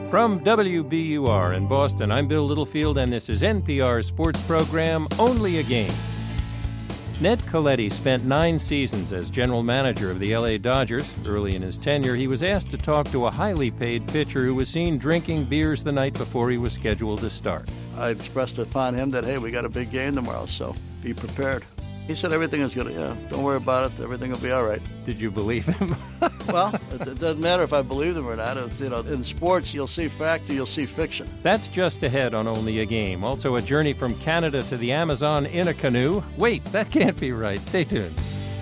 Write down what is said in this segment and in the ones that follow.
From WBUR in Boston, I'm Bill Littlefield, and this is NPR's sports program, Only a Game. Ned Colletti spent 9 seasons as general manager of the L.A. Dodgers. Early in his tenure, he was asked to talk to a highly paid pitcher who was seen drinking beers the night before he was scheduled to start. I expressed upon him that, hey, we got a big game tomorrow, so be prepared. He said everything is good. Yeah, don't worry about it. Everything will be all right. Did you believe him? Well, it doesn't matter if I believed him or not. It's, in sports, you'll see fact or you'll see fiction. That's just ahead on Only a Game. Also, a journey from Canada to the Amazon in a canoe. Wait, that can't be right. Stay tuned.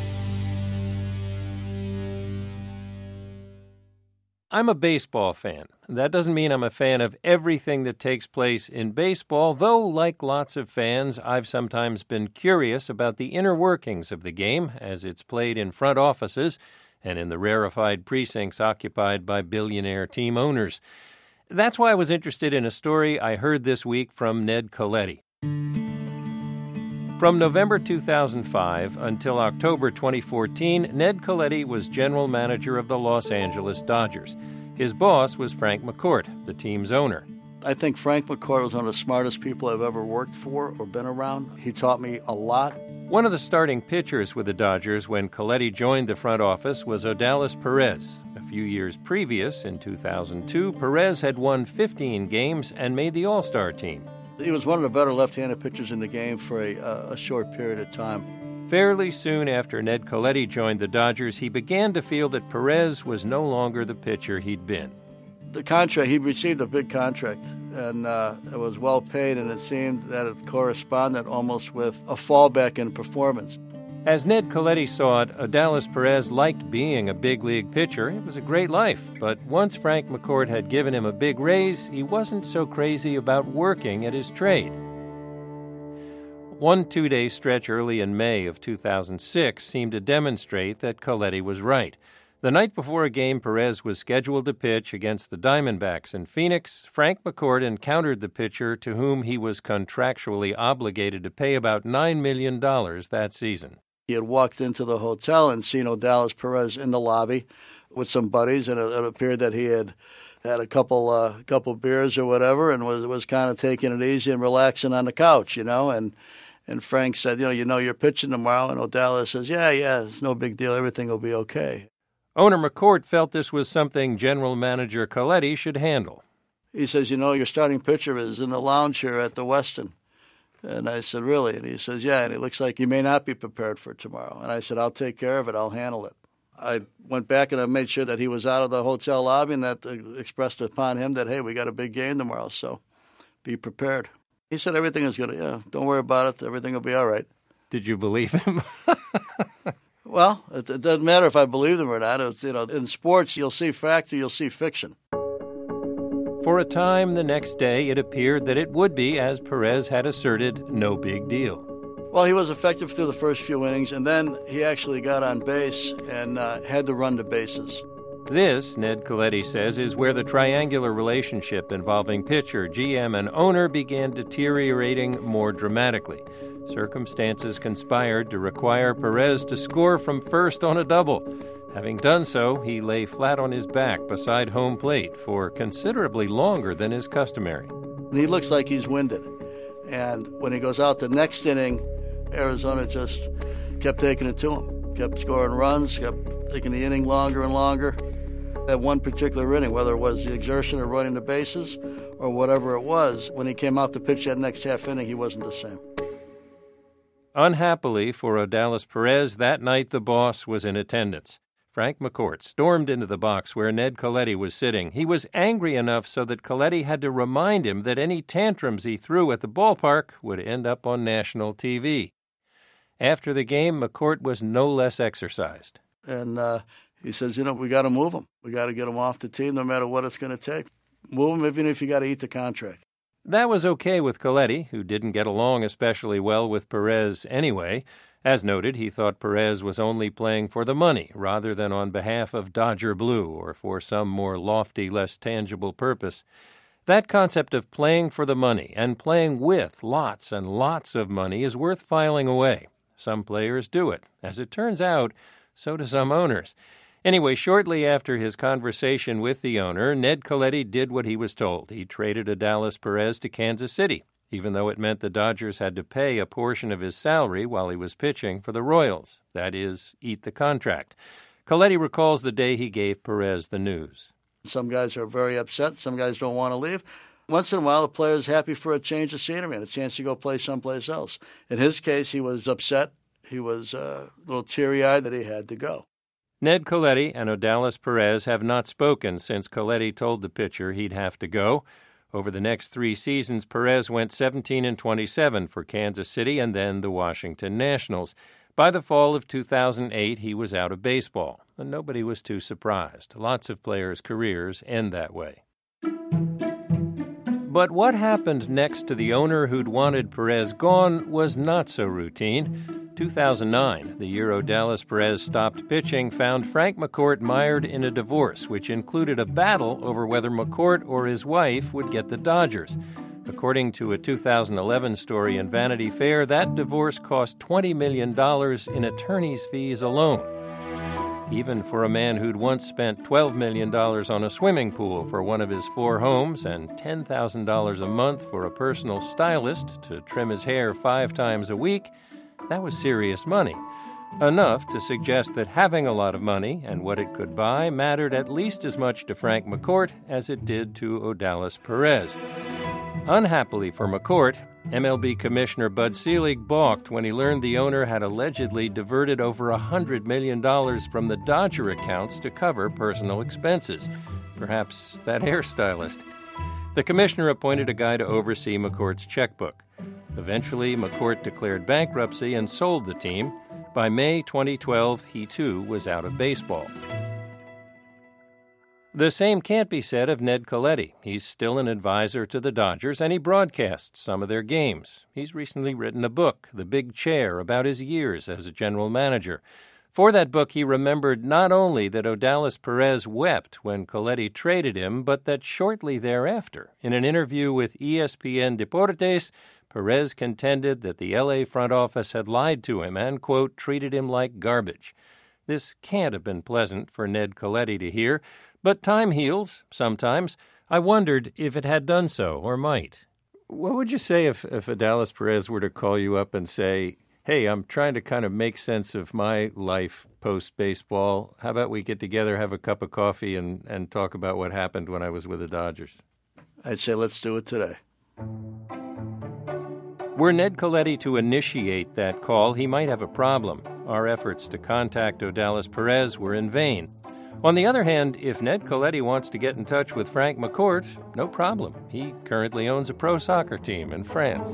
I'm a baseball fan. That doesn't mean I'm a fan of everything that takes place in baseball, though, like lots of fans, I've sometimes been curious about the inner workings of the game as it's played in front offices and in the rarefied precincts occupied by billionaire team owners. That's why I was interested in a story I heard this week from Ned Colletti. From November 2005 until October 2014, Ned Colletti was general manager of the Los Angeles Dodgers. His boss was Frank McCourt, the team's owner. I think Frank McCourt was one of the smartest people I've ever worked for or been around. He taught me a lot. One of the starting pitchers with the Dodgers when Colletti joined the front office was Odalis Perez. A few years previous, in 2002, Perez had won 15 games and made the All-Star team. He was one of the better left-handed pitchers in the game for a short period of time. Fairly soon after Ned Colletti joined the Dodgers, he began to feel that Perez was no longer the pitcher he'd been. The contract, he received a big contract, and it was well paid, and it seemed that it corresponded almost with a fallback in performance. As Ned Colletti saw it, Odalis Perez liked being a big league pitcher. It was a great life. But once Frank McCourt had given him a big raise, he wasn't so crazy about working at his trade. One 2-day stretch early in May of 2006 seemed to demonstrate that Colletti was right. The night before a game Perez was scheduled to pitch against the Diamondbacks in Phoenix, Frank McCourt encountered the pitcher to whom he was contractually obligated to pay about $9 million that season. He had walked into the hotel and seen Odalis Perez in the lobby with some buddies, and it appeared that he had a couple beers or whatever, and was kind of taking it easy and relaxing on the couch, And Frank said, you're pitching tomorrow, and Odalis says, yeah, it's no big deal. Everything will be okay. Owner McCourt felt this was something General Manager Colletti should handle. He says, your starting pitcher is in the lounge here at the Westin. And I said, really? And he says, yeah, and it looks like you may not be prepared for tomorrow. And I said, I'll take care of it. I'll handle it. I went back and I made sure that he was out of the hotel lobby and that expressed upon him that, hey, we got a big game tomorrow, so be prepared. He said everything is good. Yeah, don't worry about it. Everything will be all right. Did you believe him? Well, it doesn't matter if I believed him or not. It's, in sports, you'll see fact or you'll see fiction. For a time the next day, it appeared that it would be, as Perez had asserted, no big deal. Well, he was effective through the first few innings, and then he actually got on base and had to run the bases. This, Ned Colletti says, is where the triangular relationship involving pitcher, GM, and owner began deteriorating more dramatically. Circumstances conspired to require Perez to score from first on a double. Having done so, he lay flat on his back beside home plate for considerably longer than is customary. He looks like he's winded. And when he goes out the next inning, Arizona just kept taking it to him, kept scoring runs, kept taking the inning longer and longer. That one particular inning, whether it was the exertion of running the bases or whatever it was, when he came out to pitch that next half inning, he wasn't the same. Unhappily for Odalis Perez, that night the boss was in attendance. Frank McCourt stormed into the box where Ned Colletti was sitting. He was angry enough so that Colletti had to remind him that any tantrums he threw at the ballpark would end up on national TV. After the game, McCourt was no less exercised. And he says, we got to move him. We got to get him off the team no matter what it's going to take. Move him even if you got to eat the contract. That was okay with Colletti, who didn't get along especially well with Perez anyway. As noted, he thought Perez was only playing for the money rather than on behalf of Dodger Blue or for some more lofty, less tangible purpose. That concept of playing for the money and playing with lots and lots of money is worth filing away. Some players do it. As it turns out, so do some owners. Anyway, shortly after his conversation with the owner, Ned Colletti did what he was told. He traded Odalis Perez to Kansas City, even though it meant the Dodgers had to pay a portion of his salary while he was pitching for the Royals. That is, eat the contract. Colletti recalls the day he gave Perez the news. Some guys are very upset. Some guys don't want to leave. Once in a while, the player is happy for a change of scenery and a chance to go play someplace else. In his case, he was upset. He was a little teary-eyed that he had to go. Ned Colletti and Odalis Perez have not spoken since Colletti told the pitcher he'd have to go. Over the next 3 seasons, Perez went 17-27 for Kansas City and then the Washington Nationals. By the fall of 2008, he was out of baseball, and nobody was too surprised. Lots of players' careers end that way. But what happened next to the owner who'd wanted Perez gone was not so routine. 2009, the year Odalis Perez stopped pitching, found Frank McCourt mired in a divorce, which included a battle over whether McCourt or his wife would get the Dodgers. According to a 2011 story in Vanity Fair, that divorce cost $20 million in attorney's fees alone. Even for a man who'd once spent $12 million on a swimming pool for one of his 4 homes and $10,000 a month for a personal stylist to trim his hair 5 times a week, that was serious money. Enough to suggest that having a lot of money and what it could buy mattered at least as much to Frank McCourt as it did to Odalis Perez. Unhappily for McCourt, MLB Commissioner Bud Selig balked when he learned the owner had allegedly diverted over $100 million from the Dodger accounts to cover personal expenses. Perhaps that hairstylist. The commissioner appointed a guy to oversee McCourt's checkbook. Eventually, McCourt declared bankruptcy and sold the team. By May 2012, he too was out of baseball. The same can't be said of Ned Colletti. He's still an advisor to the Dodgers, and he broadcasts some of their games. He's recently written a book, The Big Chair, about his years as a general manager. For that book, he remembered not only that Odalis Perez wept when Colletti traded him, but that shortly thereafter, in an interview with ESPN Deportes, Perez contended that the L.A. front office had lied to him and, quote, treated him like garbage. This can't have been pleasant for Ned Colletti to hear, but time heals, sometimes. I wondered if it had done so, or might. What would you say if Odalis Perez were to call you up and say, hey, I'm trying to kind of make sense of my life post-baseball. How about we get together, have a cup of coffee, and talk about what happened when I was with the Dodgers? I'd say let's do it today. Were Ned Colletti to initiate that call, he might have a problem. Our efforts to contact Odalis Perez were in vain. On the other hand, if Ned Colletti wants to get in touch with Frank McCourt, no problem. He currently owns a pro soccer team in France.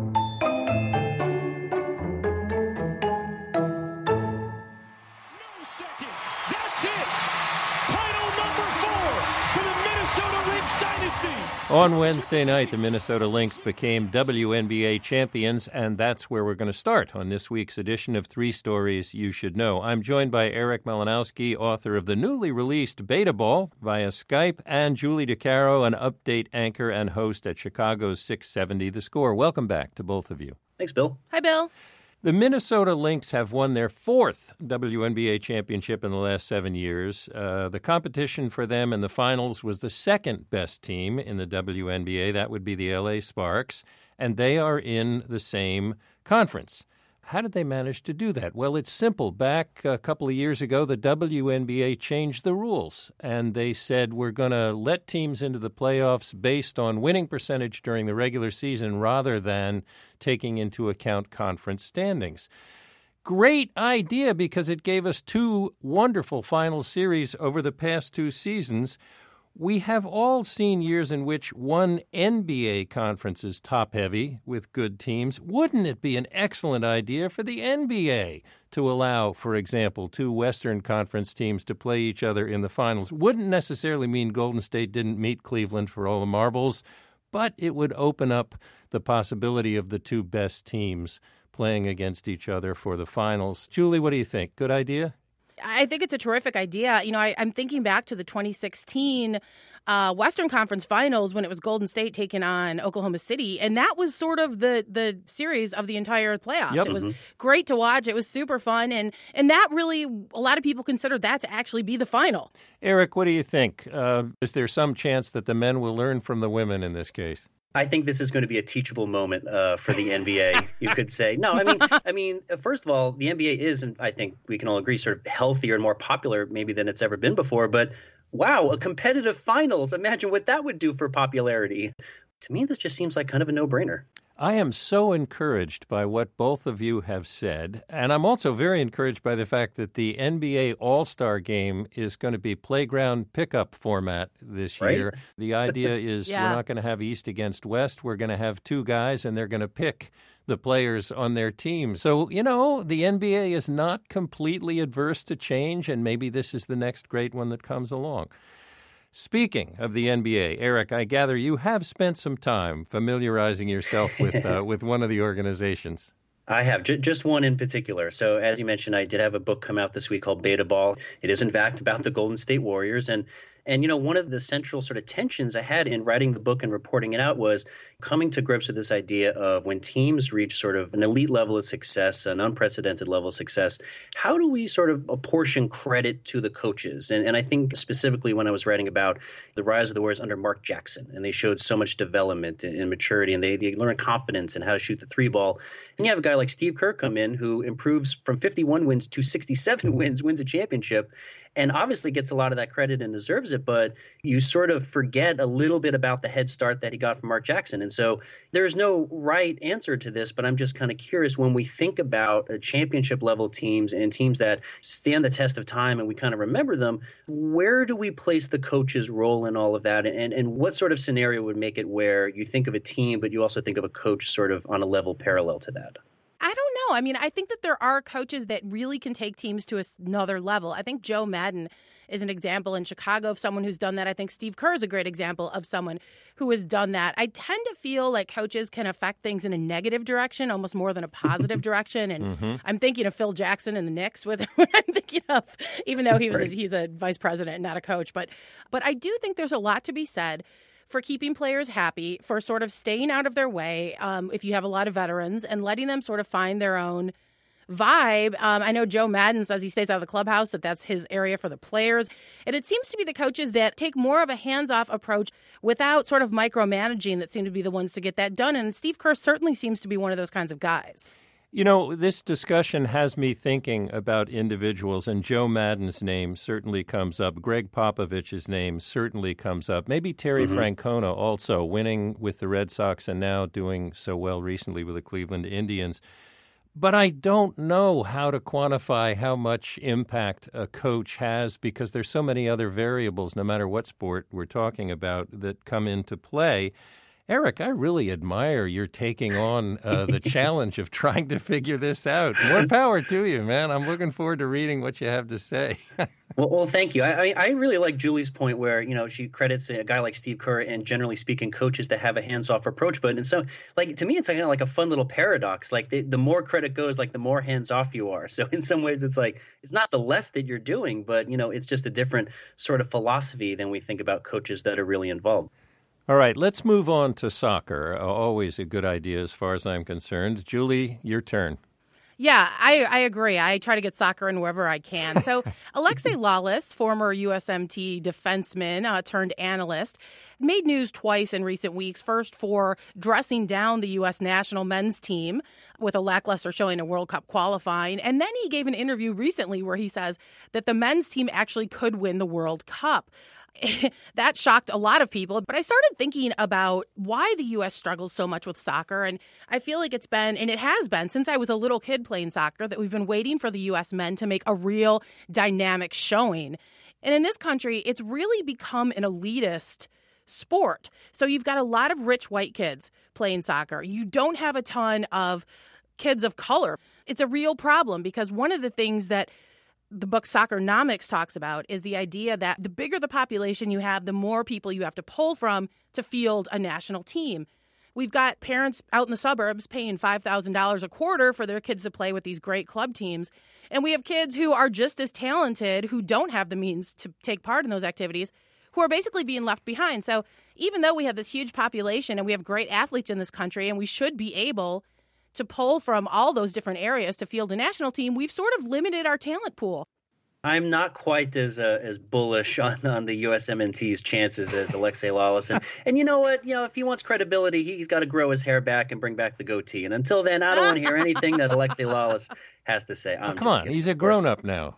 On Wednesday night, the Minnesota Lynx became WNBA champions, and that's where we're going to start on this week's edition of 3 Stories You Should Know. I'm joined by Eric Malinowski, author of the newly released Beta Ball, via Skype, and Julie DeCaro, an update anchor and host at Chicago's 670 The Score. Welcome back to both of you. Thanks, Bill. Hi, Bill. The Minnesota Lynx have won their 4th WNBA championship in the last 7 years. The competition for them in the finals was the 2nd best team in the WNBA. That would be the LA Sparks, and they are in the same conference. How did they manage to do that? Well, it's simple. Back a couple of years ago, the WNBA changed the rules, and they said we're going to let teams into the playoffs based on winning percentage during the regular season rather than taking into account conference standings. Great idea because it gave us 2 wonderful final series over the past 2 seasons. We have all seen years in which one NBA conference is top-heavy with good teams. Wouldn't it be an excellent idea for the NBA to allow, for example, 2 Western Conference teams to play each other in the finals? Wouldn't necessarily mean Golden State didn't meet Cleveland for all the marbles, but it would open up the possibility of the 2 best teams playing against each other for the finals. Julie, what do you think? Good idea? I think it's a terrific idea. You know, I'm thinking back to the 2016 Western Conference Finals when it was Golden State taking on Oklahoma City, and that was sort of the series of the entire playoffs. Yep. It was great to watch. It was super fun, and that really, a lot of people considered that to actually be the final. Eric, what do you think? Is there some chance that the men will learn from the women in this case? I think this is going to be a teachable moment for the NBA, you could say. No, I mean, first of all, the NBA is, and I think we can all agree, sort of healthier and more popular maybe than it's ever been before. But wow, a competitive finals. Imagine what that would do for popularity. To me, this just seems like kind of a no-brainer. I am so encouraged by what both of you have said, and I'm also very encouraged by the fact that the NBA All-Star Game is going to be playground pickup format this year. The idea is we're not going to have East against West. We're going to have two guys, and they're going to pick the players on their team. So, you know, the NBA is not completely adverse to change, and maybe this is the next great one that comes along. Speaking of the NBA, Eric, I gather you have spent some time familiarizing yourself with one of the organizations. I have, just one in particular. So as you mentioned, I did have a book come out this week called Beta Ball. It is, in fact, about the Golden State Warriors. And, you know, one of the central sort of tensions I had in writing the book and reporting it out was coming to grips with this idea of when teams reach sort of an elite level of success, an unprecedented level of success, how do we sort of apportion credit to the coaches? And I think specifically when I was writing about the rise of the Warriors under Mark Jackson, and they showed so much development and maturity, and they learned confidence and how to shoot the three ball. And you have a guy like Steve Kerr come in who improves from 51 wins to 67 wins, wins a championship, and obviously gets a lot of that credit and deserves it, but you sort of forget a little bit about the head start that he got from Mark Jackson. And so there's no right answer to this, but I'm just kind of curious when we think about championship level teams and teams that stand the test of time and we kind of remember them, where do we place the coach's role in all of that? And what sort of scenario would make it where you think of a team, but you also think of a coach sort of on a level parallel to that? I don't know. I mean, I think that there are coaches that really can take teams to another level. I think Joe Madden is an example in Chicago of someone who's done that. I think Steve Kerr is a great example of someone who has done that. I tend to feel like coaches can affect things in a negative direction, almost more than a positive direction. And I'm thinking of Phil Jackson and the Knicks with what I'm thinking of, even though he's a vice president, not a coach. But I do think there's a lot to be said for keeping players happy, for sort of staying out of their way if you have a lot of veterans and letting them sort of find their own vibe. I know Joe Madden says he stays out of the clubhouse, that's his area for the players. And it seems to be the coaches that take more of a hands-off approach without sort of micromanaging that seem to be the ones to get that done. And Steve Kerr certainly seems to be one of those kinds of guys. You know, this discussion has me thinking about individuals, and Joe Madden's name certainly comes up. Greg Popovich's name certainly comes up. Maybe Terry Francona also, winning with the Red Sox and now doing so well recently with the Cleveland Indians. But I don't know how to quantify how much impact a coach has because there's so many other variables, no matter what sport we're talking about, that come into play. Eric, I really admire your taking on the challenge of trying to figure this out. More power to you, man. I'm looking forward to reading what you have to say. Well, thank you. I really like Julie's point where, you know, she credits a guy like Steve Kerr and generally speaking coaches to have a hands-off approach. But and so, like, to me, it's kind of like a fun little paradox. Like the more credit goes, like the more hands-off you are. So in some ways, it's like it's not the less that you're doing, but, you know, it's just a different sort of philosophy than we think about coaches that are really involved. All right, let's move on to soccer. Always a good idea as far as I'm concerned. Julie, your turn. Yeah, I agree. I try to get soccer in wherever I can. So Alexei Lalas, former USMT defenseman turned analyst, made news twice in recent weeks. First for dressing down the U.S. national men's team with a lackluster showing in World Cup qualifying. And then he gave an interview recently where he says that the men's team actually could win the World Cup. That shocked a lot of people, but I started thinking about why the U.S. struggles so much with soccer, and I feel like it's been, and it has been since I was a little kid playing soccer, that we've been waiting for the U.S. men to make a real dynamic showing. And in this country, it's really become an elitist sport. So you've got a lot of rich white kids playing soccer. You don't have a ton of kids of color. It's a real problem because one of the things that the book Soccernomics talks about is the idea that the bigger the population you have, the more people you have to pull from to field a national team. We've got parents out in the suburbs paying $5,000 a quarter for their kids to play with these great club teams. And we have kids who are just as talented, who don't have the means to take part in those activities, who are basically being left behind. So even though we have this huge population and we have great athletes in this country, and we should be able to pull from all those different areas to field a national team, we've sort of limited our talent pool. I'm not quite as bullish on the USMNT's chances as Alexei Lalas. And you know what? You know, if he wants credibility, he's got to grow his hair back and bring back the goatee. And until then, I don't want to hear anything that Alexei Lalas has to say. Come on, he's a grown-up now.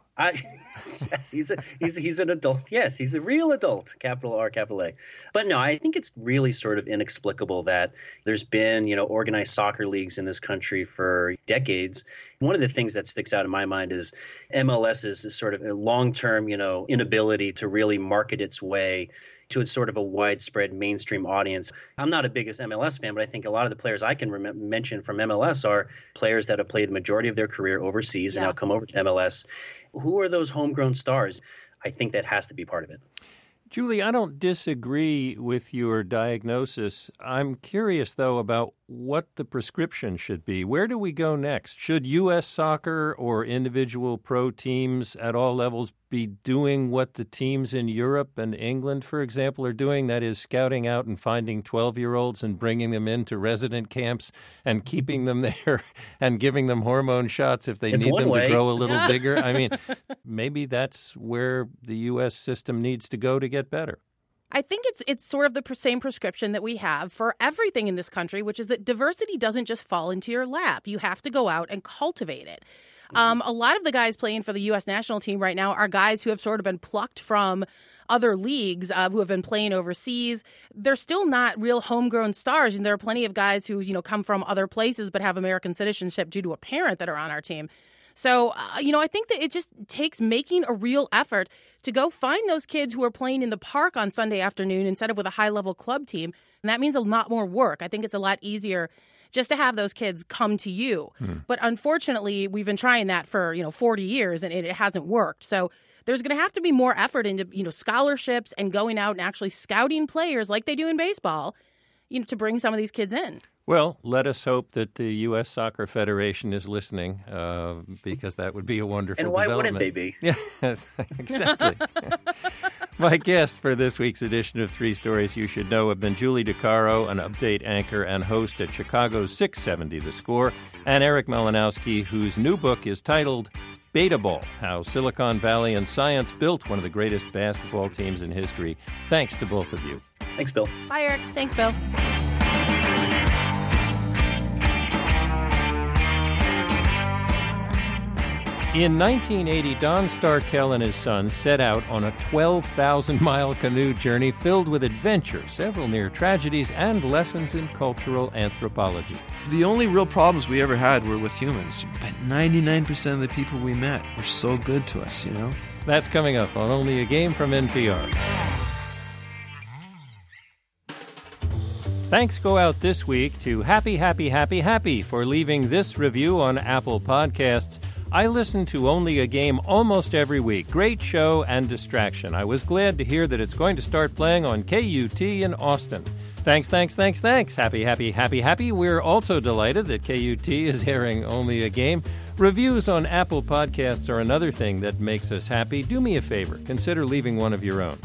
Yes, he's an adult. Yes, he's a real adult, capital R, capital A. But no, I think it's really sort of inexplicable that there's been, organized soccer leagues in this country for decades. One of the things that sticks out in my mind is MLS's sort of a long-term, inability to really market its way to a sort of a widespread mainstream audience. I'm not a biggest MLS fan, but I think a lot of the players I can mention from MLS are players that have played the majority of their career overseas and now come over to MLS. Who are those homegrown stars? I think that has to be part of it. Julie, I don't disagree with your diagnosis. I'm curious, though, about what the prescription should be. Where do we go next? Should U.S. soccer or individual pro teams at all levels be doing what the teams in Europe and England, for example, are doing? That is, scouting out and finding 12-year-olds and bringing them into resident camps and keeping them there and giving them hormone shots if they need them to grow a little bigger. I mean, maybe that's where the U.S. system needs to go to get better. I think it's sort of the same prescription that we have for everything in this country, which is that diversity doesn't just fall into your lap. You have to go out and cultivate it. A lot of the guys playing for the U.S. national team right now are guys who have sort of been plucked from other leagues, who have been playing overseas. They're still not real homegrown stars, and there are plenty of guys who, come from other places but have American citizenship due to a parent that are on our team. So, I think that it just takes making a real effort to go find those kids who are playing in the park on Sunday afternoon instead of with a high-level club team. And that means a lot more work. I think it's a lot easier just to have those kids come to you. But unfortunately, we've been trying that for, 40 years, and it hasn't worked. So there's going to have to be more effort into, scholarships and going out and actually scouting players like they do in baseball, to bring some of these kids in. Well, let us hope that the U.S. Soccer Federation is listening, because that would be a wonderful development. And why wouldn't they be? Yeah, exactly. My guest for this week's edition of Three Stories You Should Know have been Julie DeCaro, an update anchor and host at Chicago's 670 The Score, and Eric Malinowski, whose new book is titled Beta Ball, How Silicon Valley and Science Built One of the Greatest Basketball Teams in History. Thanks to both of you. Thanks, Bill. Bye, Eric. Thanks, Bill. In 1980, Don Starkell and his son set out on a 12,000-mile canoe journey filled with adventure, several near tragedies, and lessons in cultural anthropology. The only real problems we ever had were with humans, but 99% of the people we met were so good to us, That's coming up on Only a Game from NPR. Thanks go out this week to Happy for leaving this review on Apple Podcasts. I listen to Only a Game almost every week. Great show and distraction. I was glad to hear that it's going to start playing on KUT in Austin. Thanks. Happy. We're also delighted that KUT is airing Only a Game. Reviews on Apple Podcasts are another thing that makes us happy. Do me a favor. Consider leaving one of your own.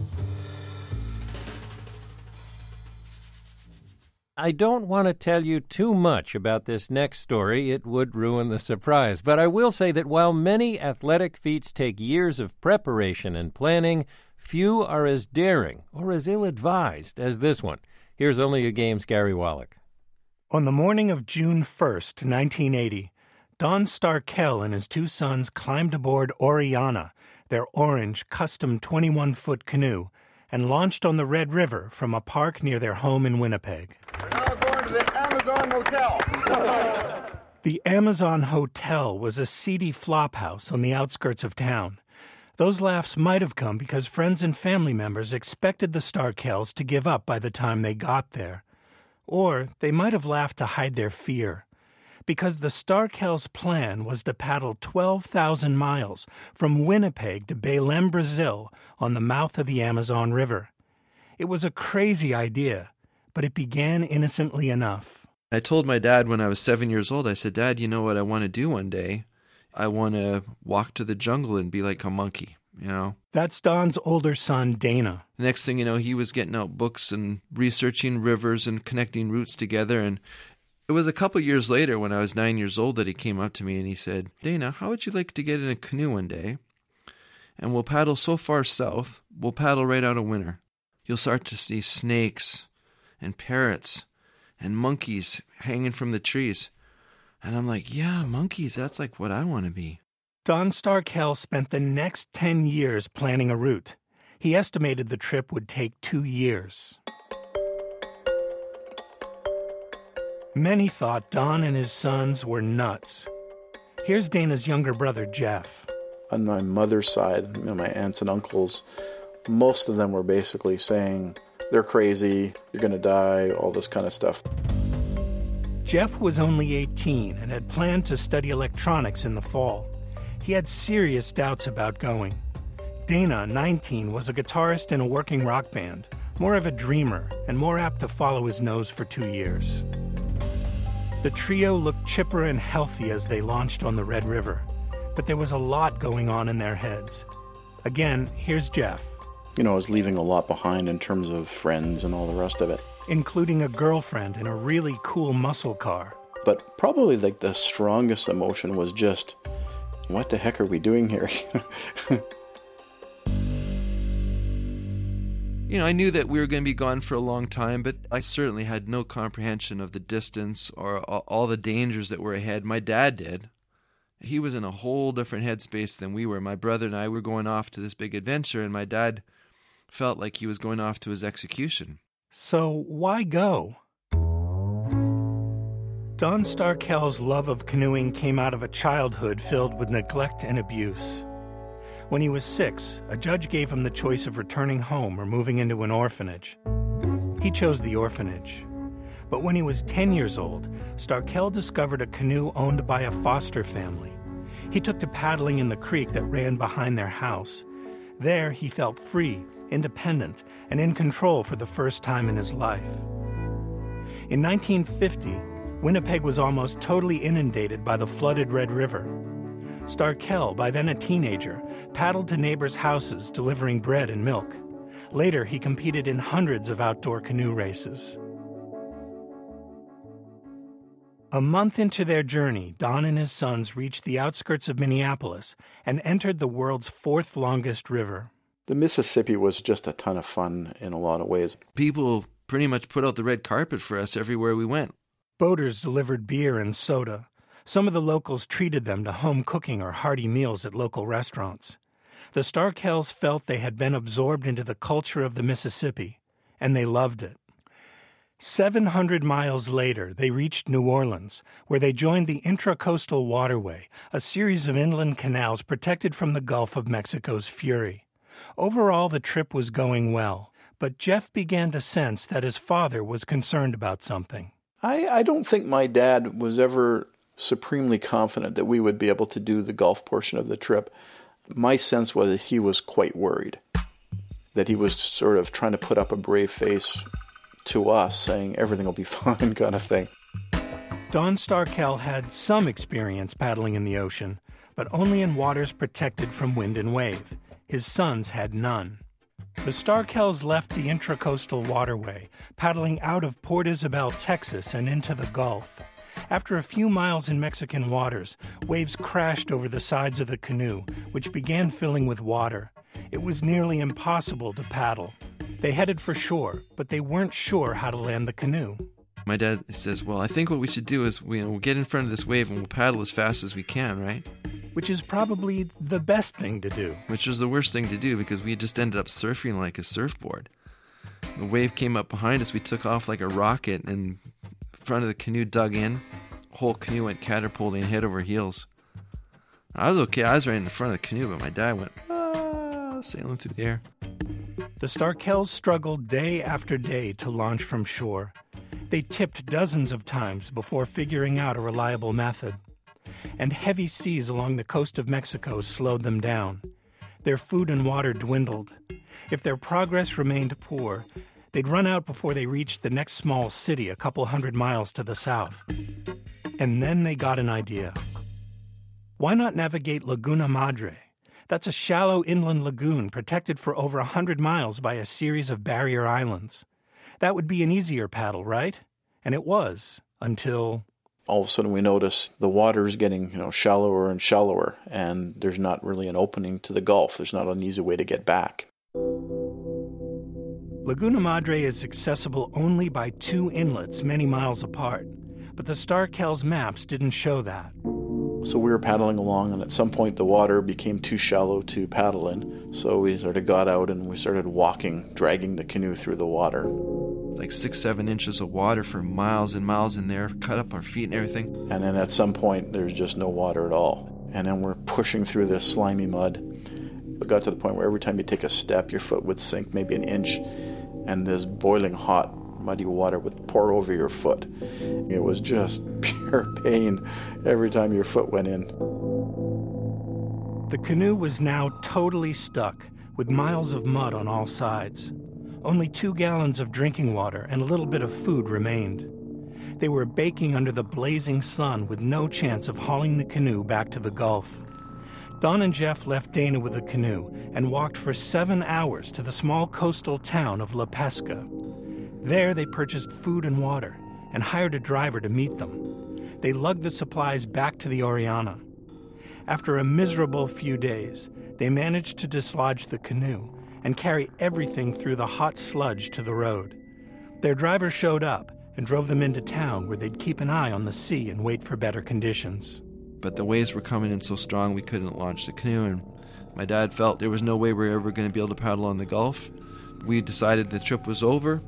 I don't want to tell you too much about this next story. It would ruin the surprise. But I will say that while many athletic feats take years of preparation and planning, few are as daring or as ill-advised as this one. Here's Only a Game's Gary Wallach. On the morning of June 1st, 1980, Don Starkell and his two sons climbed aboard Oriana, their orange, custom 21-foot canoe, and launched on the Red River from a park near their home in Winnipeg. We're now going to the Amazon Hotel. The Amazon Hotel was a seedy flophouse on the outskirts of town. Those laughs might have come because friends and family members expected the Starkells to give up by the time they got there. Or they might have laughed to hide their fear, because the Starkells' plan was to paddle 12,000 miles from Winnipeg to Belém, Brazil, on the mouth of the Amazon River. It was a crazy idea, but it began innocently enough. I told my dad when I was 7 years old, I said, Dad, you know what I want to do one day? I want to walk to the jungle and be like a monkey, you know? That's Don's older son, Dana. The next thing you know, he was getting out books and researching rivers and connecting roots together. And it was a couple years later when I was 9 years old that he came up to me and he said, Dana, how would you like to get in a canoe one day? And we'll paddle so far south, we'll paddle right out of winter. You'll start to see snakes and parrots and monkeys hanging from the trees. And I'm like, yeah, monkeys, that's like what I want to be. Don Starkel spent the next 10 years planning a route. He estimated the trip would take 2 years. Many thought Don and his sons were nuts. Here's Dana's younger brother, Jeff. On my mother's side, my aunts and uncles, most of them were basically saying, they're crazy, you're going to die, all this kind of stuff. Jeff was only 18 and had planned to study electronics in the fall. He had serious doubts about going. Dana, 19, was a guitarist in a working rock band, more of a dreamer and more apt to follow his nose for 2 years. The trio looked chipper and healthy as they launched on the Red River, but there was a lot going on in their heads. Again, here's Jeff. I was leaving a lot behind in terms of friends and all the rest of it. Including a girlfriend in a really cool muscle car. But probably the strongest emotion was just, what the heck are we doing here? I knew that we were going to be gone for a long time, but I certainly had no comprehension of the distance or all the dangers that were ahead. My dad did. He was in a whole different headspace than we were. My brother and I were going off to this big adventure, and my dad felt like he was going off to his execution. So why go? Don Starkel's love of canoeing came out of a childhood filled with neglect and abuse. When he was 6, a judge gave him the choice of returning home or moving into an orphanage. He chose the orphanage. But when he was 10 years old, Starkel discovered a canoe owned by a foster family. He took to paddling in the creek that ran behind their house. There, he felt free, independent, and in control for the first time in his life. In 1950, Winnipeg was almost totally inundated by the flooded Red River. Starkel, by then a teenager, paddled to neighbors' houses delivering bread and milk. Later, he competed in hundreds of outdoor canoe races. A month into their journey, Don and his sons reached the outskirts of Minneapolis and entered the world's 4th longest river. The Mississippi was just a ton of fun in a lot of ways. People pretty much put out the red carpet for us everywhere we went. Boaters delivered beer and soda. Some of the locals treated them to home cooking or hearty meals at local restaurants. The Starkels felt they had been absorbed into the culture of the Mississippi, and they loved it. 700 miles later, they reached New Orleans, where they joined the Intracoastal Waterway, a series of inland canals protected from the Gulf of Mexico's fury. Overall, the trip was going well, but Jeff began to sense that his father was concerned about something. I don't think my dad was ever supremely confident that we would be able to do the Gulf portion of the trip. My sense was that he was quite worried, that he was sort of trying to put up a brave face to us, saying everything will be fine kind of thing. Don Starkel had some experience paddling in the ocean, but only in waters protected from wind and wave. His sons had none. The Starkels left the Intracoastal Waterway, paddling out of Port Isabel, Texas, and into the Gulf. After a few miles in Mexican waters, waves crashed over the sides of the canoe, which began filling with water. It was nearly impossible to paddle. They headed for shore, but they weren't sure how to land the canoe. My dad says, well, I think what we should do is we'll get in front of this wave and we'll paddle as fast as we can, right? Which is probably the best thing to do. Which was the worst thing to do because we just ended up surfing like a surfboard. The wave came up behind us. We took off like a rocket and front of the canoe dug in. The whole canoe went catapulting head over heels. I was okay. I was right in the front of the canoe, but my dad went sailing through the air. The Starkels struggled day after day to launch from shore. They tipped dozens of times before figuring out a reliable method. And heavy seas along the coast of Mexico slowed them down. Their food and water dwindled. If their progress remained poor, They'd run out before they reached the next small city a couple 100 miles to the south. And then they got an idea. Why not navigate Laguna Madre? That's a shallow inland lagoon protected for over 100 miles by a series of barrier islands. That would be an easier paddle, right? And it was, until... all of a sudden we notice the water is getting, shallower and shallower, and there's not really an opening to the Gulf. There's not an easy way to get back. Laguna Madre is accessible only by 2 inlets many miles apart, but the Starkel's maps didn't show that. So we were paddling along, and at some point the water became too shallow to paddle in. So we sort of got out and we started walking, dragging the canoe through the water. Like 6-7 inches of water for miles and miles in there, cut up our feet and everything. And then at some point there's just no water at all. And then we're pushing through this slimy mud. It got to the point where every time you take a step, your foot would sink maybe an inch, and this boiling hot, muddy water would pour over your foot. It was just pure pain every time your foot went in. The canoe was now totally stuck, with miles of mud on all sides. Only 2 gallons of drinking water and a little bit of food remained. They were baking under the blazing sun with no chance of hauling the canoe back to the Gulf. Don and Jeff left Dana with the canoe and walked for 7 hours to the small coastal town of La Pesca. There they purchased food and water and hired a driver to meet them. They lugged the supplies back to the Oriana. After a miserable few days, they managed to dislodge the canoe and carry everything through the hot sludge to the road. Their driver showed up and drove them into town where they'd keep an eye on the sea and wait for better conditions. But the waves were coming in so strong we couldn't launch the canoe, and my dad felt there was no way we were ever going to be able to paddle on the Gulf. We decided the trip was over.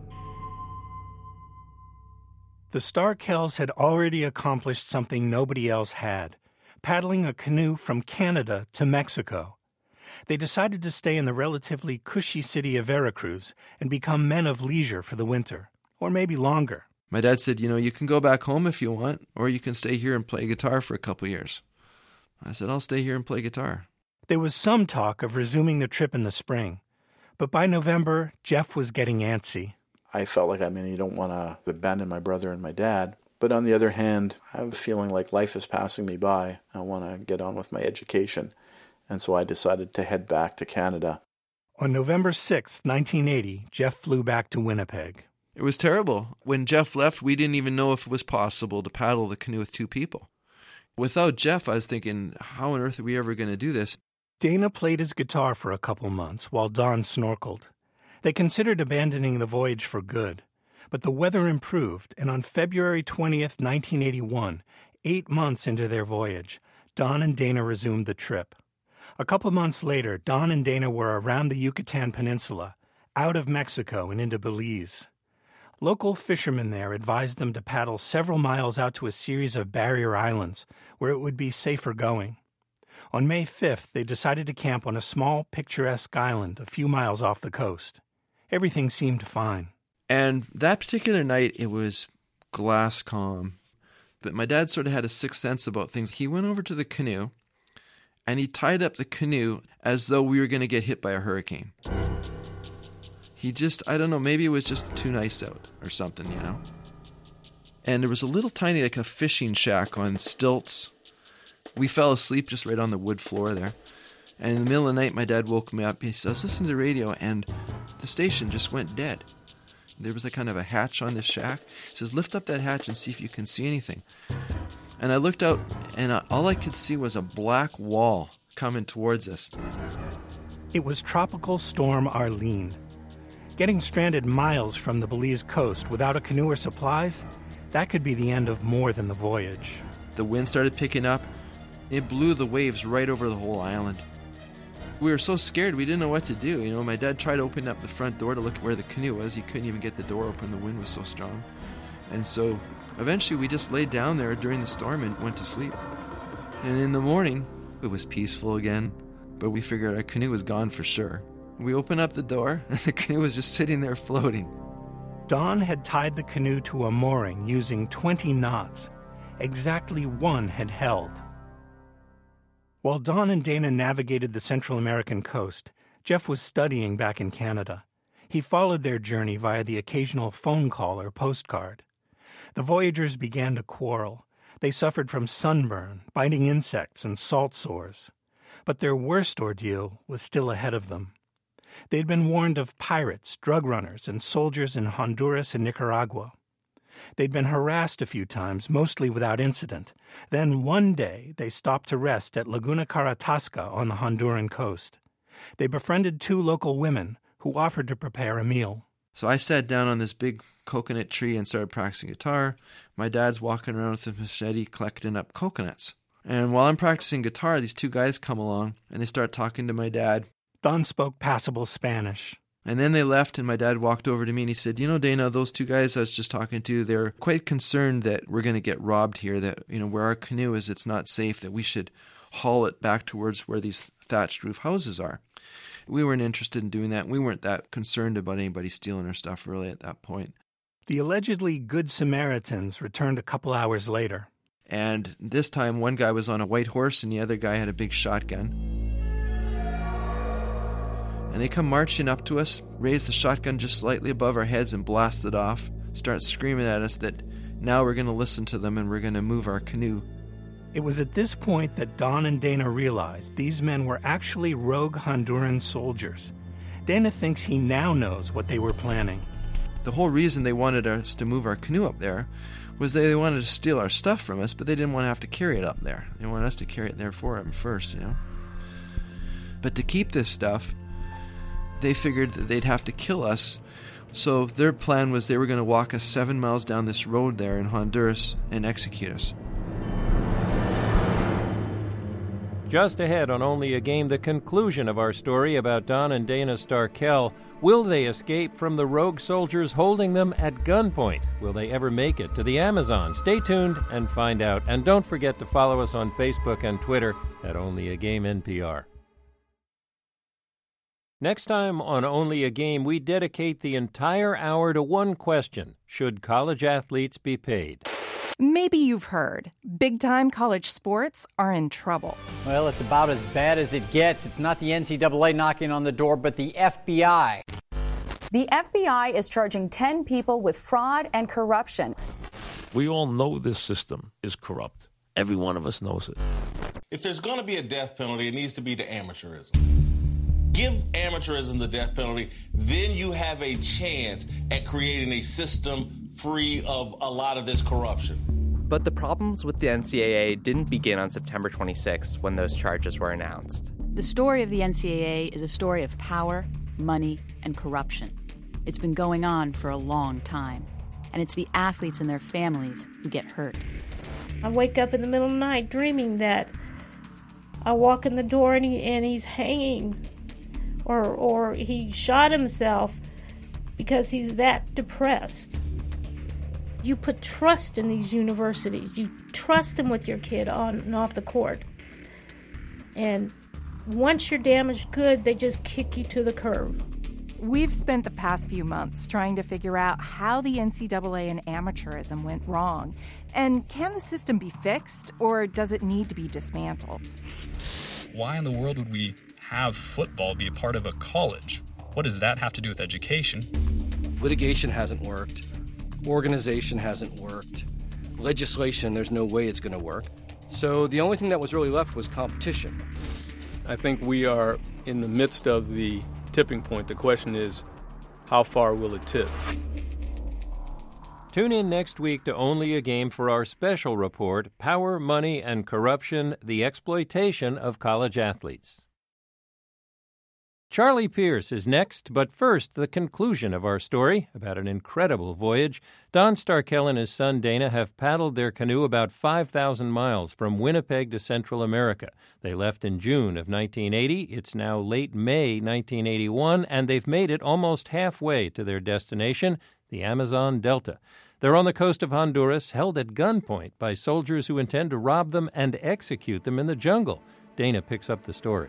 The Starkels had already accomplished something nobody else had, paddling a canoe from Canada to Mexico. They decided to stay in the relatively cushy city of Veracruz and become men of leisure for the winter, or maybe longer. My dad said, you can go back home if you want, or you can stay here and play guitar for a couple years. I said, I'll stay here and play guitar. There was some talk of resuming the trip in the spring, but by November, Jeff was getting antsy. I felt like, you don't want to abandon my brother and my dad. But on the other hand, I have a feeling like life is passing me by. I want to get on with my education. And so I decided to head back to Canada. On November 6, 1980, Jeff flew back to Winnipeg. It was terrible. When Jeff left, we didn't even know if it was possible to paddle the canoe with 2 people. Without Jeff, I was thinking, how on earth are we ever going to do this? Dana played his guitar for a couple months while Don snorkeled. They considered abandoning the voyage for good, but the weather improved, and on February 20th, 1981, 8 months into their voyage, Don and Dana resumed the trip. A couple months later, Don and Dana were around the Yucatan Peninsula, out of Mexico and into Belize. Local fishermen there advised them to paddle several miles out to a series of barrier islands where it would be safer going. On May 5th, they decided to camp on a small, picturesque island a few miles off the coast. Everything seemed fine. And that particular night, it was glass calm. But my dad sort of had a sixth sense about things. He went over to the canoe, and he tied up the canoe as though we were going to get hit by a hurricane. He just, I don't know, maybe it was just too nice out or something, And there was a little tiny, like a fishing shack on stilts. We fell asleep just right on the wood floor there. And in the middle of the night, my dad woke me up. He says, listen to the radio, and the station just went dead. There was kind of a hatch on this shack. He says, lift up that hatch and see if you can see anything. And I looked out, and all I could see was a black wall coming towards us. It was Tropical Storm Arlene. Getting stranded miles from the Belize coast without a canoe or supplies, that could be the end of more than the voyage. The wind started picking up. It blew the waves right over the whole island. We were so scared we didn't know what to do. My dad tried to open up the front door to look at where the canoe was. He couldn't even get the door open. The wind was so strong. And so eventually we just laid down there during the storm and went to sleep. And in the morning, it was peaceful again, but we figured our canoe was gone for sure. We opened up the door, and the canoe was just sitting there floating. Don had tied the canoe to a mooring using 20 knots. Exactly one had held. While Don and Dana navigated the Central American coast, Jeff was studying back in Canada. He followed their journey via the occasional phone call or postcard. The voyagers began to quarrel. They suffered from sunburn, biting insects, and salt sores. But their worst ordeal was still ahead of them. They'd been warned of pirates, drug runners, and soldiers in Honduras and Nicaragua. They'd been harassed a few times, mostly without incident. Then one day they stopped to rest at Laguna Caratasca on the Honduran coast. They befriended 2 local women who offered to prepare a meal. So I sat down on this big coconut tree and started practicing guitar. My dad's walking around with a machete collecting up coconuts. And while I'm practicing guitar, these 2 guys come along and they start talking to my dad. Don spoke passable Spanish. And then they left, and my dad walked over to me and he said, Dana, those 2 guys I was just talking to, they're quite concerned that we're going to get robbed here, that, where our canoe is, it's not safe, that we should haul it back towards where these thatched roof houses are. We weren't interested in doing that. We weren't that concerned about anybody stealing our stuff really at that point. The allegedly Good Samaritans returned a couple hours later. And this time, one guy was on a white horse and the other guy had a big shotgun. And they come marching up to us, raise the shotgun just slightly above our heads and blast it off, start screaming at us that now we're going to listen to them and we're going to move our canoe. It was at this point that Don and Dana realized these men were actually rogue Honduran soldiers. Dana thinks he now knows what they were planning. The whole reason they wanted us to move our canoe up there was they wanted to steal our stuff from us, but they didn't want to have to carry it up there. They wanted us to carry it there for them first, But to keep this stuff, they figured that they'd have to kill us. So their plan was they were going to walk us 7 miles down this road there in Honduras and execute us. Just ahead on Only a Game, the conclusion of our story about Don and Dana Starkel. Will they escape from the rogue soldiers holding them at gunpoint? Will they ever make it to the Amazon? Stay tuned and find out. And don't forget to follow us on Facebook and Twitter at Only a Game NPR. Next time on Only a Game, we dedicate the entire hour to one question. Should college athletes be paid? Maybe you've heard. Big-time college sports are in trouble. Well, it's about as bad as it gets. It's not the NCAA knocking on the door, but the FBI. The FBI is charging 10 people with fraud and corruption. We all know this system is corrupt. Every one of us knows it. If there's going to be a death penalty, it needs to be to amateurism. Give amateurism the death penalty, then you have a chance at creating a system free of a lot of this corruption. But the problems with the NCAA didn't begin on September 26 when those charges were announced. The story of the NCAA is a story of power, money, and corruption. It's been going on for a long time, and it's the athletes and their families who get hurt. I wake up in the middle of the night dreaming that I walk in the door and he's hanging. Or he shot himself because he's that depressed. You put trust in these universities. You trust them with your kid on and off the court. And once you're damaged good, they just kick you to the curb. We've spent the past few months trying to figure out how the NCAA and amateurism went wrong. And can the system be fixed, or does it need to be dismantled? Why in the world would we have football be a part of a college? What does that have to do with education? Litigation hasn't worked. Organization hasn't worked. Legislation, there's no way it's going to work. So the only thing that was really left was competition. I think we are in the midst of the tipping point. The question is, how far will it tip? Tune in next week to Only a Game for our special report, Power, Money, and Corruption, the Exploitation of College Athletes. Charlie Pierce is next, but first, the conclusion of our story about an incredible voyage. Don Starkel and his son Dana have paddled their canoe about 5,000 miles from Winnipeg to Central America. They left in June of 1980. It's now late May 1981, and they've made it almost halfway to their destination, the Amazon Delta. They're on the coast of Honduras, held at gunpoint by soldiers who intend to rob them and execute them in the jungle. Dana picks up the story.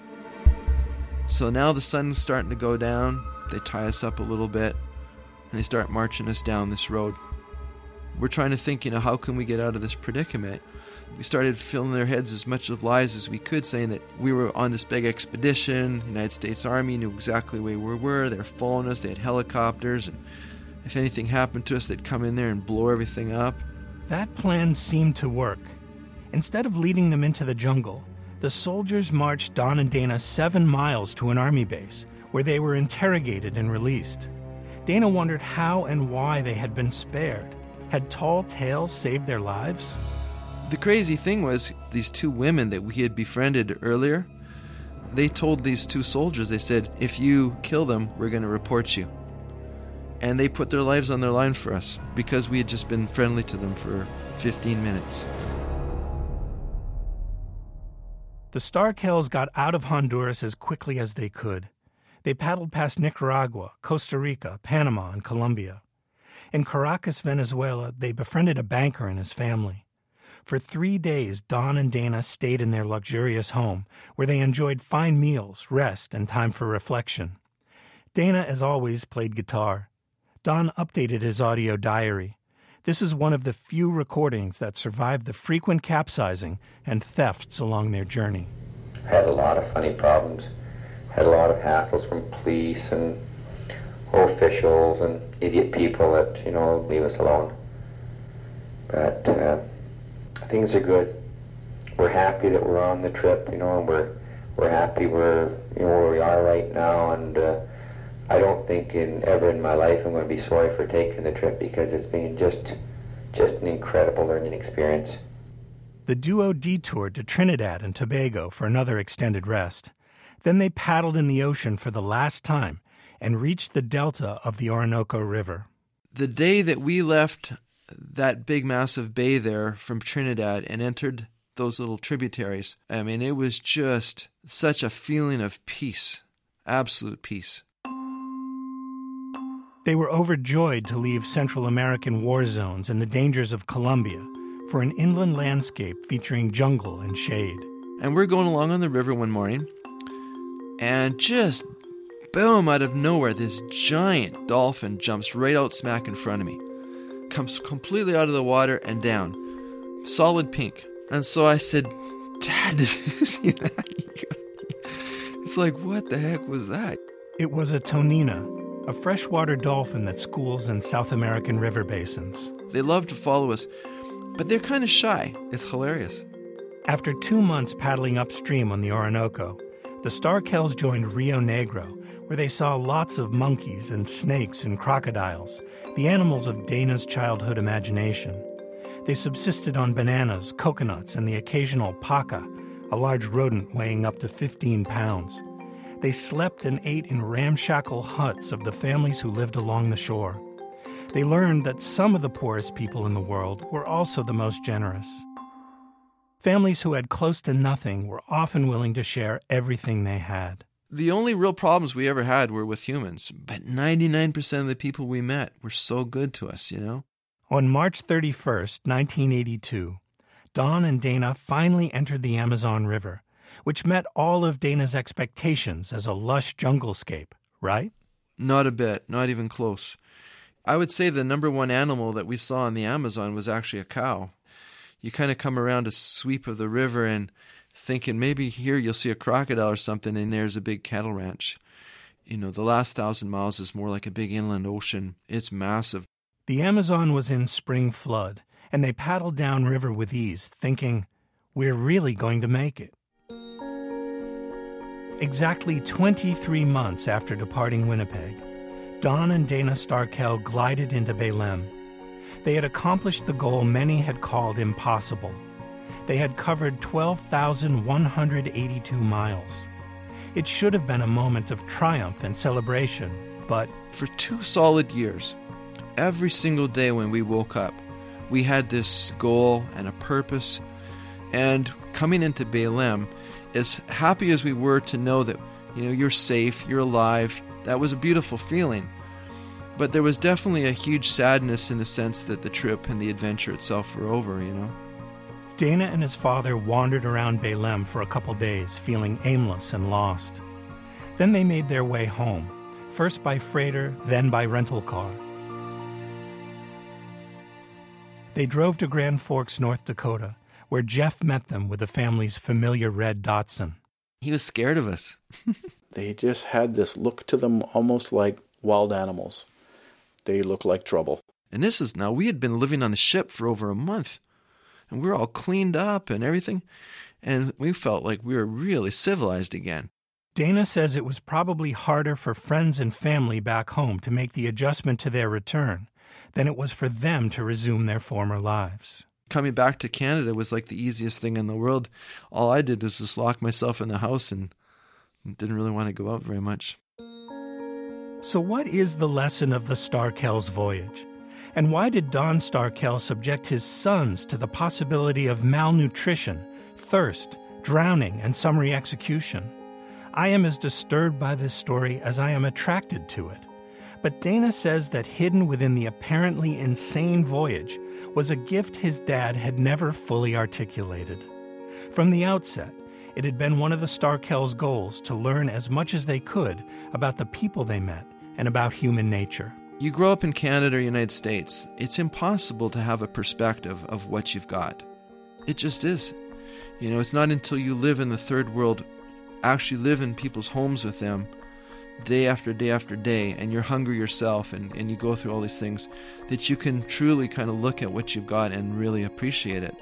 So now the sun's starting to go down. They tie us up a little bit, and they start marching us down this road. we're trying to think, how can we get out of this predicament? We started filling their heads as much of lies as we could, saying that we were on this big expedition, the United States Army knew exactly where we were, they were following us, they had helicopters, and if anything happened to us, they'd come in there and blow everything up. That plan seemed to work. Instead of leading them into the jungle, the soldiers marched Don and Dana 7 miles to an army base, where they were interrogated and released. Dana wondered how and why they had been spared. Had tall tales saved their lives? The crazy thing was, these 2 women that we had befriended earlier, they told these 2 soldiers, they said, if you kill them, we're going to report you. And they put their lives on their line for us because we had just been friendly to them for 15 minutes. The Starkells got out of Honduras as quickly as they could. They paddled past Nicaragua, Costa Rica, Panama, and Colombia. In Caracas, Venezuela, they befriended a banker and his family. For 3 days, Don and Dana stayed in their luxurious home, where they enjoyed fine meals, rest, and time for reflection. Dana, as always, played guitar. Don updated his audio diary. This is one of the few recordings that survived the frequent capsizing and thefts along their journey. Had a lot of funny problems. Had a lot of hassles from police and officials and idiot people that, leave us alone. But things are good. We're happy that we're on the trip, and we're happy we're where we are right now, and I don't think ever in my life I'm going to be sorry for taking the trip because it's been just an incredible learning experience. The duo detoured to Trinidad and Tobago for another extended rest. Then they paddled in the ocean for the last time and reached the delta of the Orinoco River. The day that we left that big massive bay there from Trinidad and entered those little tributaries, it was just such a feeling of peace, absolute peace. They were overjoyed to leave Central American war zones and the dangers of Colombia for an inland landscape featuring jungle and shade. And we're going along on the river one morning, and just boom, out of nowhere, this giant dolphin jumps right out smack in front of me. Comes completely out of the water and down. Solid pink. And so I said, Dad, did you see that? It's like, what the heck was that? It was a tonina, a freshwater dolphin that schools in South American river basins. They love to follow us, but they're kind of shy. It's hilarious. After 2 months paddling upstream on the Orinoco, the Starkells joined Rio Negro, where they saw lots of monkeys and snakes and crocodiles, the animals of Dana's childhood imagination. They subsisted on bananas, coconuts, and the occasional paca, a large rodent weighing up to 15 pounds. They slept and ate in ramshackle huts of the families who lived along the shore. They learned that some of the poorest people in the world were also the most generous. Families who had close to nothing were often willing to share everything they had. The only real problems we ever had were with humans, but 99% of the people we met were so good to us, On March 31st, 1982, Don and Dana finally entered the Amazon River, which met all of Dana's expectations as a lush junglescape, right? Not a bit, not even close. I would say the number one animal that we saw in the Amazon was actually a cow. You kind of come around a sweep of the river and thinking maybe here you'll see a crocodile or something, and there's a big cattle ranch. The last 1,000 miles is more like a big inland ocean. It's massive. The Amazon was in spring flood, and they paddled downriver with ease, thinking, we're really going to make it. Exactly 23 months after departing Winnipeg, Don and Dana Starkell glided into Belém. They had accomplished the goal many had called impossible. They had covered 12,182 miles. It should have been a moment of triumph and celebration, but for 2 solid years, every single day when we woke up, we had this goal and a purpose. And coming into Belém, as happy as we were to know that, you're safe, you're alive, that was a beautiful feeling. But there was definitely a huge sadness in the sense that the trip and the adventure itself were over, Dana and his father wandered around Belém for a couple days, feeling aimless and lost. Then they made their way home, first by freighter, then by rental car. They drove to Grand Forks, North Dakota, where Jeff met them with the family's familiar red Datsun. He was scared of us. They just had this look to them almost like wild animals. They looked like trouble. And this is now, we had been living on the ship for over a month, and we were all cleaned up and everything, and we felt like we were really civilized again. Dana says it was probably harder for friends and family back home to make the adjustment to their return than it was for them to resume their former lives. Coming back to Canada was like the easiest thing in the world. All I did was just lock myself in the house and didn't really want to go out very much. So what is the lesson of the Starkel's voyage? And why did Don Starkel subject his sons to the possibility of malnutrition, thirst, drowning, and summary execution? I am as disturbed by this story as I am attracted to it. But Dana says that hidden within the apparently insane voyage was a gift his dad had never fully articulated. From the outset, it had been one of the Starkel's goals to learn as much as they could about the people they met and about human nature. You grow up in Canada or United States, it's impossible to have a perspective of what you've got. It just is. You know, it's not until you live in the third world, actually live in people's homes with them day after day after day, and you're hungry yourself and you go through all these things, that you can truly kind of look at what you've got and really appreciate it.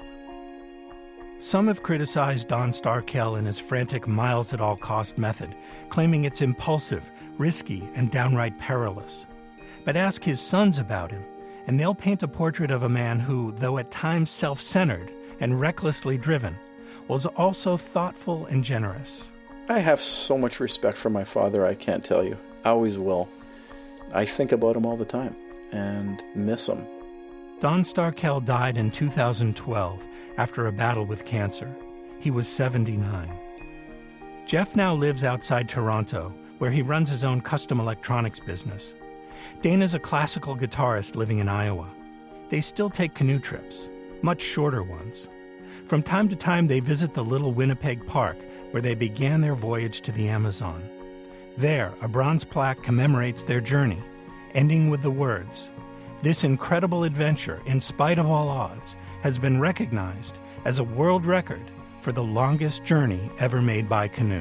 Some have criticized Don Starkel and his frantic miles-at-all-cost method, claiming it's impulsive, risky, and downright perilous. But ask his sons about him, and they'll paint a portrait of a man who, though at times self-centered and recklessly driven, was also thoughtful and generous. I have so much respect for my father, I can't tell you. I always will. I think about him all the time and miss him. Don Starkel died in 2012 after a battle with cancer. He was 79. Jeff now lives outside Toronto, where he runs his own custom electronics business. Dana's a classical guitarist living in Iowa. They still take canoe trips, much shorter ones. From time to time, they visit the Little Winnipeg Park, where they began their voyage to the Amazon. There, a bronze plaque commemorates their journey, ending with the words, "This incredible adventure, in spite of all odds, has been recognized as a world record for the longest journey ever made by canoe."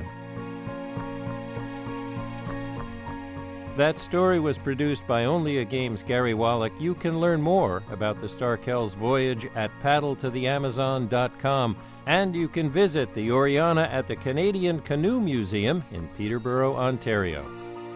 That story was produced by Only a Game's Gary Wallach. You can learn more about the Starkel's voyage at paddletotheamazon.com, and you can visit the Oriana at the Canadian Canoe Museum in Peterborough, Ontario.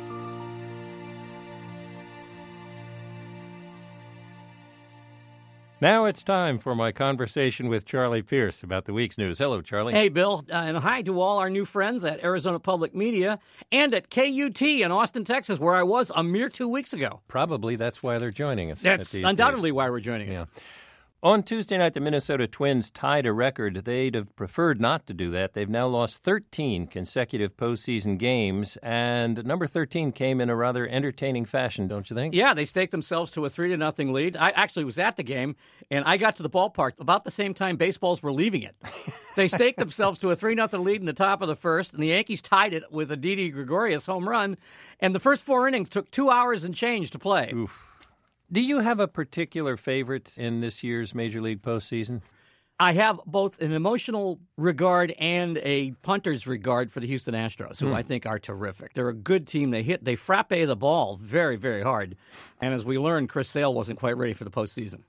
Now it's time for my conversation with Charlie Pierce about the week's news. Hello, Charlie. Hey, Bill, and hi to all our new friends at Arizona Public Media and at KUT in Austin, Texas, where I was a mere 2 weeks ago. Probably that's why they're joining us. That's undoubtedly why we're joining us. On Tuesday night, the Minnesota Twins tied a record. They'd have preferred not to do that. They've now lost 13 consecutive postseason games, and number 13 came in a rather entertaining fashion, don't you think? Yeah, they staked themselves to a 3-0 lead. I actually was at the game, and I got to the ballpark about the same time baseballs were leaving it. They staked themselves to a 3-0 lead in the top of the first, and the Yankees tied it with a Didi Gregorius home run, and the first 4 innings took 2 hours and change to play. Oof. Do you have a particular favorite in this year's Major League postseason? I have both an emotional regard and a punter's regard for the Houston Astros, who I think are terrific. They're a good team. They frappe the ball very, very hard. And as we learned, Chris Sale wasn't quite ready for the postseason.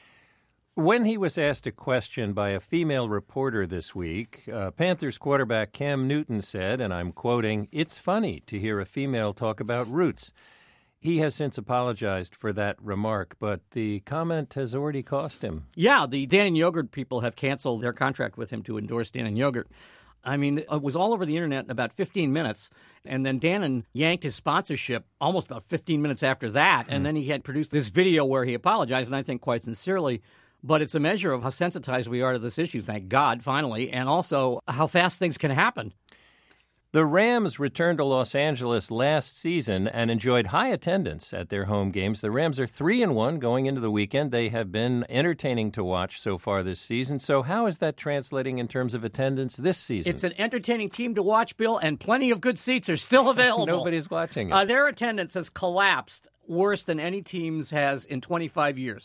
When he was asked a question by a female reporter this week, Panthers quarterback Cam Newton said, and I'm quoting, "It's funny to hear a female talk about roots." He has since apologized for that remark, but the comment has already cost him. Yeah, the Dannon Yogurt people have canceled their contract with him to endorse Dannon Yogurt. I mean, it was all over the internet in about 15 minutes, and then Dannon yanked his sponsorship almost about 15 minutes after that, and then he had produced this video where he apologized, and I think quite sincerely. But it's a measure of how sensitized we are to this issue, thank God, finally, and also how fast things can happen. The Rams returned to Los Angeles last season and enjoyed high attendance at their home games. The Rams are 3-1 going into the weekend. They have been entertaining to watch so far this season. So how is that translating in terms of attendance this season? It's an entertaining team to watch, Bill, and plenty of good seats are still available. Nobody's watching it. Their attendance has collapsed worse than any team's has in 25 years.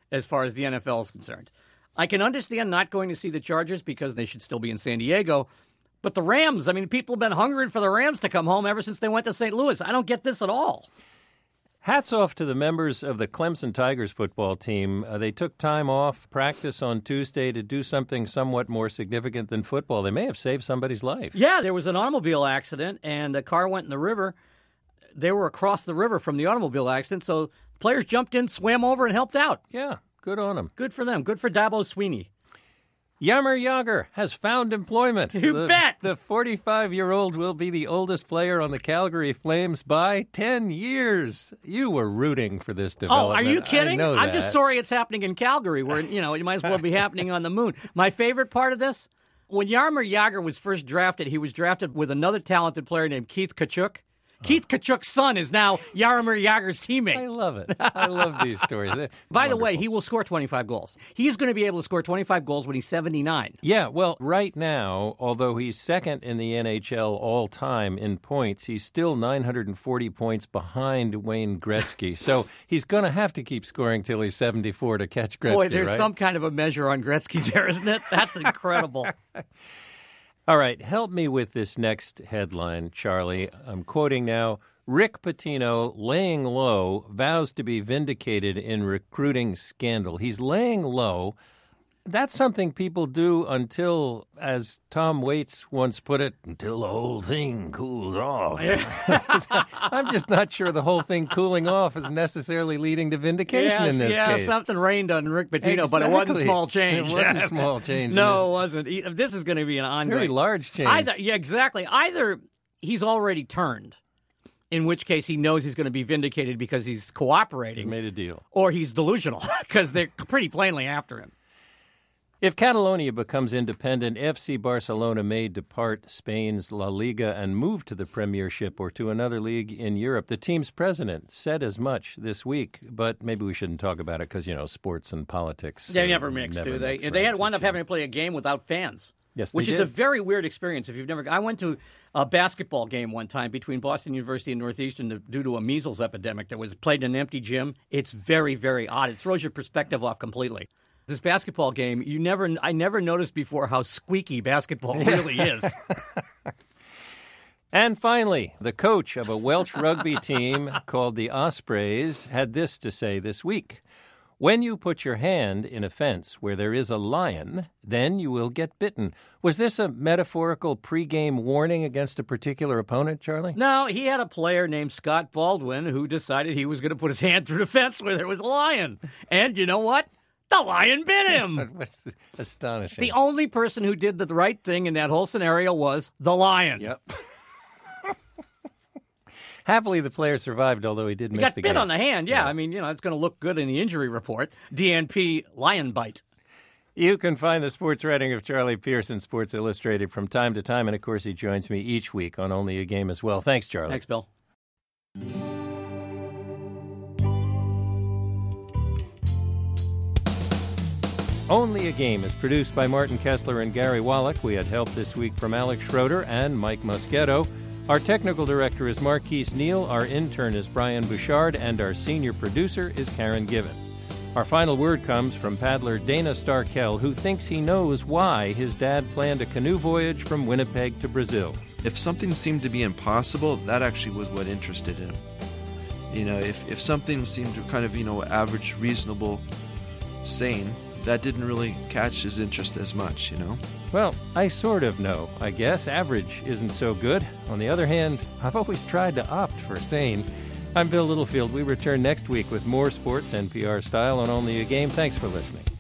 as far as the NFL is concerned. I can understand not going to see the Chargers because they should still be in San Diego. But the Rams, I mean, people have been hungering for the Rams to come home ever since they went to St. Louis. I don't get this at all. Hats off to the members of the Clemson Tigers football team. They took time off practice on Tuesday to do something somewhat more significant than football. They may have saved somebody's life. Yeah, there was an automobile accident, and a car went in the river. They were across the river from the automobile accident, so players jumped in, swam over, and helped out. Yeah, good on them. Good for them. Good for Dabo Sweeney. Jaromir Jagr has found employment. You bet! The 45-year-old will be the oldest player on the Calgary Flames by 10 years. You were rooting for this development. Oh, are you kidding? I know I'm that. just sorry it's happening in Calgary, where, it might as well be happening on the moon. My favorite part of this, when Jaromir Jagr was first drafted, he was drafted with another talented player named Keith Tkachuk. Keith Tkachuk's son is now Jaromir Jagr's teammate. I love it. I love these stories. By the way, he will score 25 goals. He is going to be able to score 25 goals when he's 79. Yeah, well, right now, although he's second in the NHL all-time in points, he's still 940 points behind Wayne Gretzky. So he's going to have to keep scoring till he's 74 to catch Gretzky, Boy, there's right? some kind of a measure on Gretzky there, isn't it? That's incredible. All right, help me with this next headline, Charlie. I'm quoting now. Rick Pitino, laying low, vows to be vindicated in recruiting scandal. He's laying low. That's something people do until, as Tom Waits once put it, until the whole thing cools off. I'm just not sure the whole thing cooling off is necessarily leading to vindication in this case. Yeah, something rained on Rick Pitino, but it wasn't small change. It wasn't small change. No, it wasn't. This is going to be an ongoing. Very large change. Yeah, exactly. Either he's already turned, in which case he knows he's going to be vindicated because he's cooperating. He made a deal. Or he's delusional because they're pretty plainly after him. If Catalonia becomes independent, FC Barcelona may depart Spain's La Liga and move to the Premiership or to another league in Europe. The team's president said as much this week, but maybe we shouldn't talk about it because, sports and politics. They never mix, do they? They had wound up having to play a game without fans. Yes, they which is did. a very weird experience. If you've never, I went to a basketball game one time between Boston University and Northeastern due to a measles epidemic that was played in an empty gym. It's very, very odd. It throws your perspective off completely. This basketball game, I never noticed before how squeaky basketball really is. And finally, the coach of a Welsh rugby team called the Ospreys had this to say this week. When you put your hand in a fence where there is a lion, then you will get bitten. Was this a metaphorical pregame warning against a particular opponent, Charlie? No, he had a player named Scott Baldwin who decided he was going to put his hand through the fence where there was a lion. And you know what? The lion bit him. Astonishing. The only person who did the right thing in that whole scenario was the lion. Yep. Happily, the player survived, although he did miss the game. He got bit on the hand, yeah. I mean, it's going to look good in the injury report. DNP lion bite. You can find the sports writing of Charlie Pierce in Sports Illustrated from time to time, and of course he joins me each week on Only a Game as well. Thanks, Charlie. Thanks, Bill. Only a Game is produced by Martin Kessler and Gary Wallach. We had help this week from Alex Schroeder and Mike Moschetto. Our technical director is Marquise Neal, our intern is Brian Bouchard, and our senior producer is Karen Given. Our final word comes from paddler Dana Starkell, who thinks he knows why his dad planned a canoe voyage from Winnipeg to Brazil. If something seemed to be impossible, that actually was what interested him. If something seemed to kind of, average, reasonable, sane, that didn't really catch his interest as much, Well, I sort of know, I guess. Average isn't so good. On the other hand, I've always tried to opt for sane. I'm Bill Littlefield. We return next week with more sports, NPR style, on Only a Game. Thanks for listening.